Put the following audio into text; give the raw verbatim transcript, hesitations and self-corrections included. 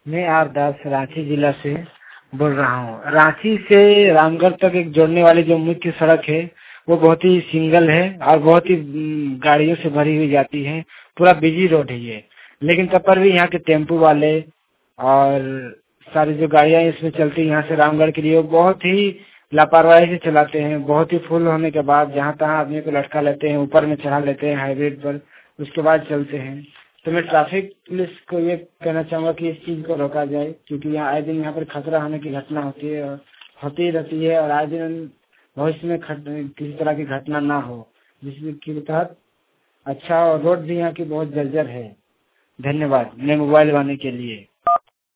मैं आर दास रांची जिला से बोल रहा हूँ। रांची से रामगढ़ तक एक जोड़ने वाली जो मुख्य सड़क है वो बहुत ही सिंगल है और बहुत ही उम, गाड़ियों से भरी हुई जाती है। पूरा बिजी रोड है ये, लेकिन तब पर भी यहाँ के टेम्पू वाले और सारी जो गाड़ियाँ इसमें चलती हैं यहाँ से रामगढ़ के लिए, वो बहुत ही लापरवाही से चलाते हैं। बहुत ही फुल होने के बाद जहाँ तहाँ आदमी को लटका लेते हैं, ऊपर में चढ़ा लेते हैं हाईवे पर, उसके बाद चलते हैं। तो मैं ट्रैफिक पुलिस को ये कहना चाहूँगा कि इस चीज़ को रोका जाए, क्योंकि यहाँ आए दिन यहाँ पर खतरा होने की घटना होती है और होती रहती है, और आए दिन भविष्य में खत, किसी तरह की घटना ना हो, जिसके तहत अच्छा और रोड भी यहाँ की बहुत जर्जर है। धन्यवाद मैं मोबाइल वाले के लिए।